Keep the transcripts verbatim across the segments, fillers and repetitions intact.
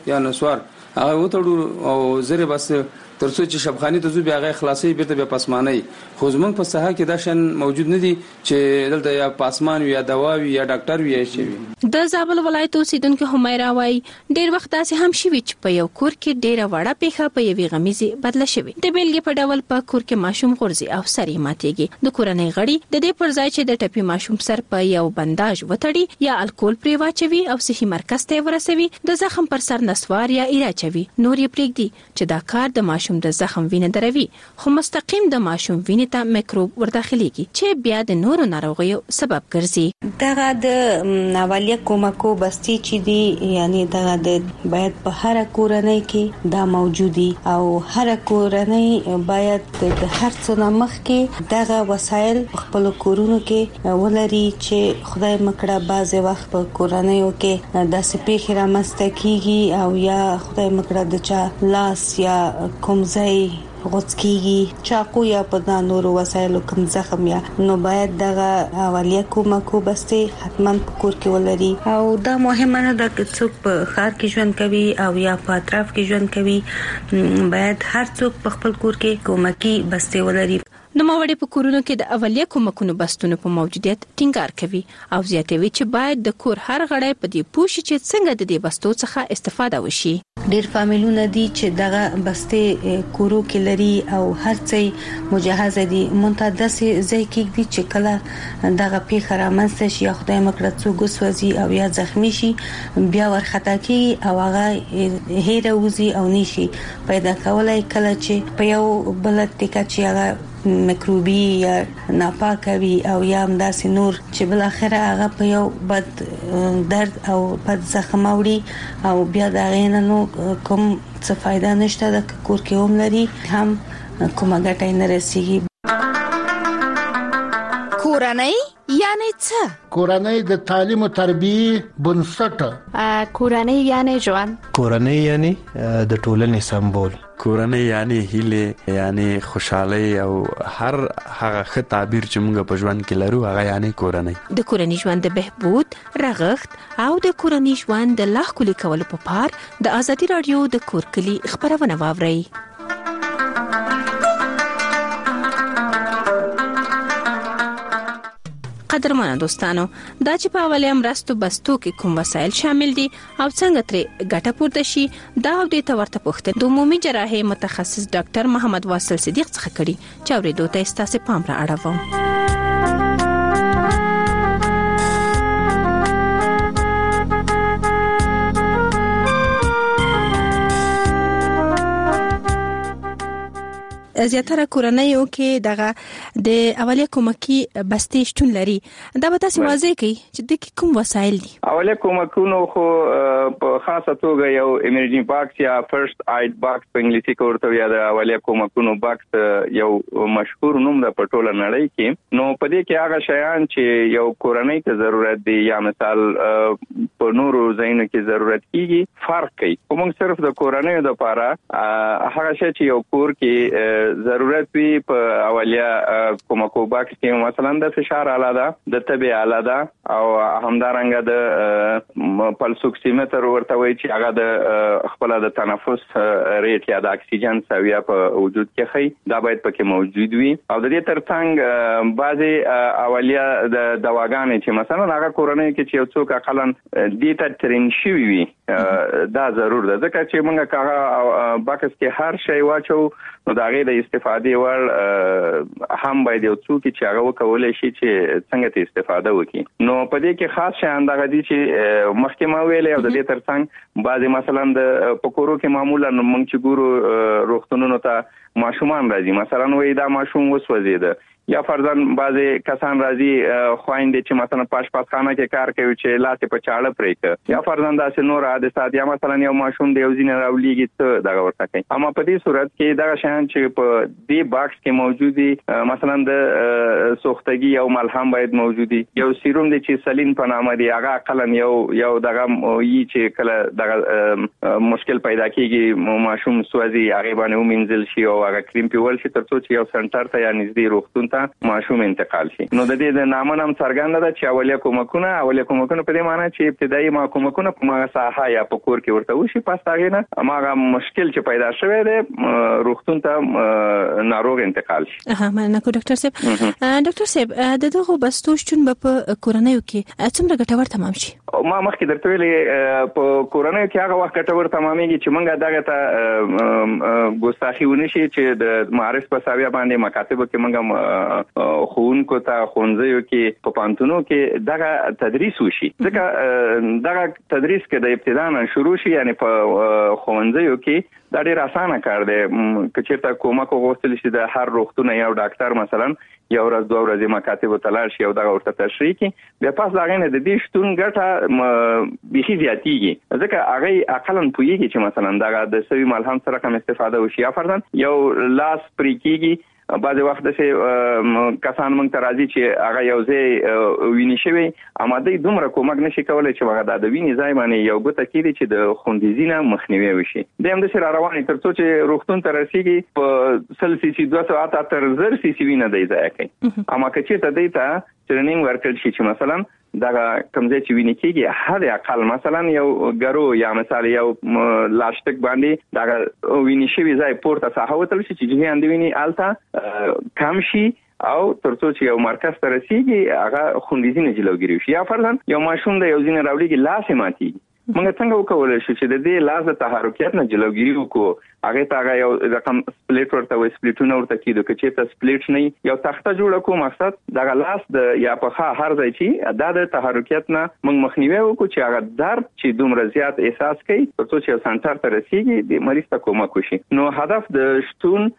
یا نسوار هغه وتړو او زره بس ترڅو چې شبخانی ته زو بیا غي خلاصي بیرته بیا پسماني خو زمونږ په ساحه کې دا شن موجود نه دي چې دلته یا پاسمان یا دوا وي یا ډاکټر وي شي. د زابل ولایت اوسیدونکو همیرا وای ډیر وخت داسې هم شي چې په یو کور کې ډیره وړه پیخه په یوې غمیزي بدله شوی د بیلګې په ډول په کور کې ماشوم غورځي او سر یې ماتېږي. د کورنۍ غړي د دې پر ځای چې د ټپي ماشوم سر په یو بنداژ وتړي یا الکول پرې واچوي او صحي مرکز ته ورسوي د زخم پر سر نسوار یا ایراچوي نور یې پرېږدي چې دا کار د ماشوم د زخم وینه دروي خو مستقیم د ماشوم وینې ته میکروب ورداخليږي چې بیا د نورو ناروغیو سبب ګرځي. دغه د اولیه کومکو بستي چې دي یعنی دغه د باید په هر کورنۍ کې دا موجودي او هر کورنۍ باید د هر څه مخ کې دغه وسایل خپل کورونو کې ولري چې خدای مکړه بعضې وخت په کورنۍ کې د سپېخ رامسته کیږي او یا خدای مکړه د چا لاس یا کوم ځای غوڅکیږي چاقو یا په نورو وسایلو کوم زخم یا نو باید دغه اولیه کومکو بستي حتما په کور کې ولري او دا مهمه نه ده چې څوک په ښار کې ژوند کوي او یا په اطراف کې ژوند کوي باید هر څوک په خپل کور کې کومکی بستي ولري. نو ماوړې په کورونو کې د اولیه کومکونو بستونو په موجودیت ټینګار کوي او زیاتوي چې باید د کور هر غړی په دې پوښي چې څنګه د دې بستو څخه استفاده وشي. ډېر فامیلونه دي چې دغه بستې کورو کې لري او هر څه مجهزه دي مونږ داسې ځای کې دي چې کله دغه پیښه رامنځته شي یا خدای مکړه څوک وسوځي او یا زخمی شي بیا ورخطا کیږي او هغه هیره وزي او نشي پیدا کولای کله چې په یو بل ټیکا چې هغه میکروبي یا ناپاکه وي او یا همداسې نور چې بل اخره هغه په یو بد درد او بد زخم وړي او بیا دا غینه نو کوم څه فائدہ نشته د کور کې هم لري هم کومه ګټه نه رسیږي. کورنۍ یعنی څه؟ کورنۍ د تعلیم او تربیه بنسټ. کورنۍ یعنی ژوند. کورنۍ یعنی د ټولنې سمبول. کورنۍ یعنی هیله یعنی خوشحالي او هر هغه ښه تعبیر چې موږ په ژوند کې لرو هغه یعنی کورنۍ. د کورنۍ ژوند د بهبود رغښت او د کورنۍ ژوند د لا ښکلي کولو په پار د ازادي رادیو د کورکلي خبرونه واورئ. قدرمنو دوستانو دا چې په اولیا مرستو بستو کې کوم وسایل شامل دي او څنګه ترې ګټه پورته شي دا او د تورته پوښتنه د عمومي جراحي متخصص ډاکټر محمد واصل صدیق څخه کړي چې اورېدو ته ستاسو پام را اړوم. زیاتره کورنیو کې دغه د اولیه کومکی بستې شتون لري دا به تاسو واضح کړئ چې د کوم وسایل دي. اولیه کومکونو خو په خاصه توګه یو ایمرجنسي باکس یا فرست ایډ باکس په انګلیسي کې ورته یا د اولیه کومکونو باکس یو مشهور نوم د پټوله نړۍ کې نو په دې کې هغه شیان چې یو کورنۍ ته ضرورت دي یا مثال په نورو ځایونو کې ضرورت کیږي فرق کوي. کوم صرف د کورنۍ لپاره هغه شی چې یو کور کې ضرورت وي په اولیه کومکو باکس کې مثلا د فشار آله ده د تبه آله ده او همدارنګه د پلس اوکسیمتر ورته وایي چې هغه د خپل د تنفس ریټ یا د اکسیجن سویه په وجود کې خي دا باید پکې موجود وي او د دې ترڅنګ بعضي اولیه د دواګانې چې مثلا هغه کورنۍ کې چې یو څوک اقلا د ته ترین شي وي دا ضرور ده ځکه چې موږ هغه باکس کې هر شی واچو نو دا غي د استفادې ور هم باید یو څوک چې هغه وکولای شي چې څنګه ته استفاده وکړي. نو په دې کې خاص شیان دغه دي چې مخکې ما ویلې او د دې ترڅنګ بعضي مثلا د پکورو کې معمولا موږ چې ګورو روغتونونو ته ماشومان راځي مثلا وې دا ماشوم وسوځیده یا فرضاً بعضی کسان راځي خويندې چې مثلا پاشپاتخانه کې کار کوي چې لاته په چاړه پرېک یا فرضاً داسې نور حادثات یا مثلا یو ماشوم د یو ځین راولېږي ته دا ورته کوي. اما په دې صورت کې دا شیان چې په دې باکس کې موجودي مثلا د سوختګي او ملهم باید موجودي یو سیروم د چې سلین په نامه دی هغه اقلا یو یو دغه یی چې کله دغه مشکل پیدا کیږي ماشوم سوځي هغه باندې ومنځل شي او هغه کریم پیول شي ترڅو چې یو سنټر ته یا نږدې روغتون ته ماشوم انتقال شي. نو د دې د نامه نام څرګنده ده چې اولیه کومکونه اولیه کومکونه په دې معنی چې ابتدایي ما کومکونه په ما ساحه یا په کور کې ورته وشي، پس هغه نه ماغه مشکل چې پیدا شوی دی روغتون ته ناروغ انتقال شي. ها مننه کو ډاکټر صاحب. ډاکټر صاحب د دغه بستو شتون په کورنیو کې څومره ګټور تمام شي؟ ما مخکې درته ویلې په کورنیو کې هغه وخت ګټور تمامېږي چې موږ دغه ته ګستاخی ونه شي چې د معرف په ساویه باندې مکاتبو کې موږ خوونکو ته خونځیو کې په پانتونو کې دغه تدریس وشي. ځکه دغه تدریس کې د ابتدا نه شروع شي، یعنی په خونځیو کې دا ډیر اسانه کار دی. که چېرته کومک وغوښتل شي د هر روغتون یو ډاکټر مثلا یو ورځ دوه ورځې مکاتبو ته لاړ شي او دغه ورته تشریح کړي، بیا پس د هغې نه د دې شتون ګټه بیخي زیاتېږي. ځکه هغې عقلاً پوهېږي چې مثلا دغه د سوي ملهم سره کوم استفاده وشي. یا فرضاً یو لاس پرې کېږي، بعضې وخت داسې کسان موږ ته راځي چې هغه یو ځای وینې شوی، اما دوی دومره کومک نشي کولی چې هغه د وینې ځای باندې یو ګوته کېږدي چې د خوندیزي نه مخنیوی وشي. دی هم داسې را روان تر څو چې روغتون ته رسېږي په سل سیسي دوه سوه اته تر زر سیسي وینه دی ضایع کوي. اما که چېرته دی ته ټرینینګ ورکړل شي چې مثلا دغه کوم ځای چې وینې کېږي حد اقل مثلا یو ګرو یا مثال یو لاشتک باندې دغه وینې شوي ځای پورته ساحه وتل شي چې جریان د وینې هلته کم شي او تر څو چې یو مرکز ته رسېږي هغه خوندیزي نه جلوګیري وشي. یا فرضاً یو ماشوم د یو ځینې راوړېږي لاس یې ماتېږي، موږ څنګه وکولی شو چې د دې لاس د تحرکیت نه جلوګیري وکړو؟ هغې ته هغه یو رقم سپلیټ ورته وایي، سپلیټونه ورته کېدو. که چېرته سپلیټ نه یو تخته جوړه کړو، مقصد دغه لاس د یا پښه هر ځای چې دا د تحرکیت نه موږ مخنیوی وکړو چې هغه درد چې دومره زیات احساس کوي تر څو چې یو سنټر ته رسېږي د مریض ته کومک وشي. نو هدف د شتون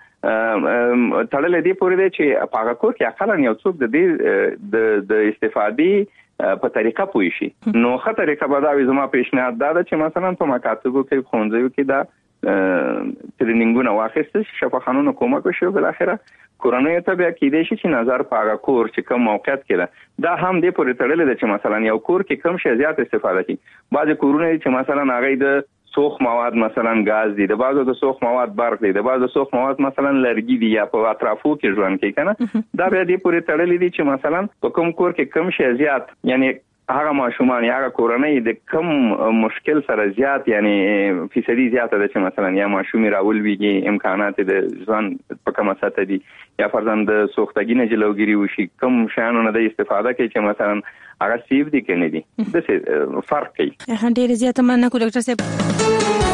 تړلې دی پورې دی چې په هغه کور کې اقلا یو څوک د دې د استفادې په طریقه پوي شي. نو ښه طریقه به دا وي، زما پیشنهاد دا ده چې مثلا په مکاتبو کې ښوونځیو کې دا ټرینینګونه واخیستل شي، شفاخانونو کومک وشي او بالاخره کورنیو ته بیا کېدای شي چې نظر په هغه کور چې کوم موقعیت کې ده دا هم دې پورې تړلی ده چې مثلا یو کور کې کم شي زیات استفاده کوي. بعضې کورونه دي چې مثلا هغې د سوخ مواد مثلا غاز دي، د بعضو د سوخ مواد برق دي، د بعضو سوخ مواد مثلا لرګي دي یا په اطرافو کې ژوند کوي کنه. دا بیا دې پورې تړلي دي چې مثلا په کوم کور کې کم شي زیات، یعنی هغه ماشومان یا هغه کورنۍ د کم مشکل سره زیات یعنی فیصدي زیاته ده چې مثلا یا ماشومې راولویږي، امکانات د ژوند په کومه سطح دي، یا فرضاً د سوختګي نه جلوګیري وشي، کوم شیانو نه د استفاده کوي چې مثلا هغه سیف دي که نه دي، داسې فرق کوي. ډېرې زیاته مننه کو ډاکټر صاحب.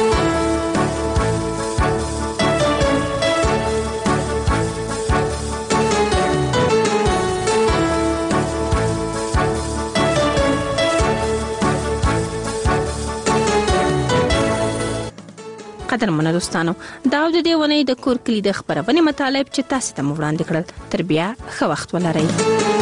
قدرمنو دوستانو، دا د دې ونې د کور کلی د خبرونې مطالب چې تاسو ته وړاندې کړل، تر بیا ښه وخت ولرئ.